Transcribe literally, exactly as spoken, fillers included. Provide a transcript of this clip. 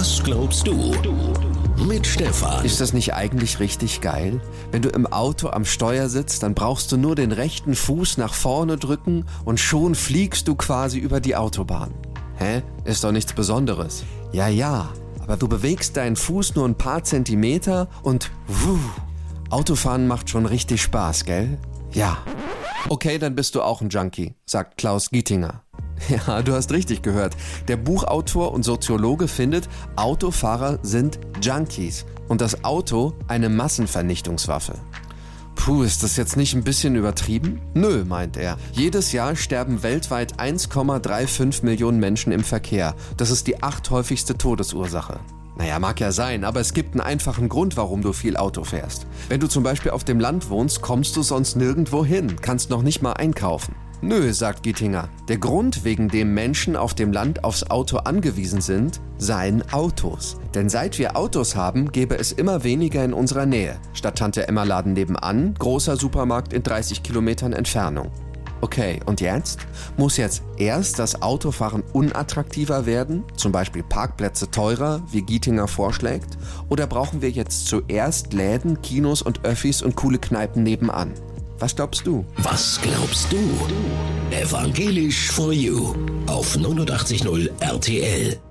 Was glaubst du? Mit Stefan. Ist das nicht eigentlich richtig geil? Wenn du im Auto am Steuer sitzt, dann brauchst du nur den rechten Fuß nach vorne drücken und schon fliegst du quasi über die Autobahn. Hä? Ist doch nichts Besonderes. Ja, ja, aber du bewegst deinen Fuß nur ein paar Zentimeter und wuh, Autofahren macht schon richtig Spaß, gell? Ja. Okay, dann bist du auch ein Junkie, sagt Klaus Gietinger. Ja, du hast richtig gehört. Der Buchautor und Soziologe findet, Autofahrer sind Junkies und das Auto eine Massenvernichtungswaffe. Puh, ist das jetzt nicht ein bisschen übertrieben? Nö, meint er. Jedes Jahr sterben weltweit eins Komma fünfunddreißig Millionen Menschen im Verkehr. Das ist die achthäufigste Todesursache. Naja, mag ja sein, aber es gibt einen einfachen Grund, warum du viel Auto fährst. Wenn du zum Beispiel auf dem Land wohnst, kommst du sonst nirgendwo hin, kannst noch nicht mal einkaufen. Nö, sagt Gietinger. Der Grund, wegen dem Menschen auf dem Land aufs Auto angewiesen sind, seien Autos. Denn seit wir Autos haben, gäbe es immer weniger in unserer Nähe. Statt Tante-Emma-Laden nebenan, großer Supermarkt in dreißig Kilometern Entfernung. Okay, und jetzt? Muss jetzt erst das Autofahren unattraktiver werden? Zum Beispiel Parkplätze teurer, wie Gietinger vorschlägt? Oder brauchen wir jetzt zuerst Läden, Kinos und Öffis und coole Kneipen nebenan? Was glaubst du? Was glaubst du? Evangelisch for You auf neunundachtzig Komma null R T L.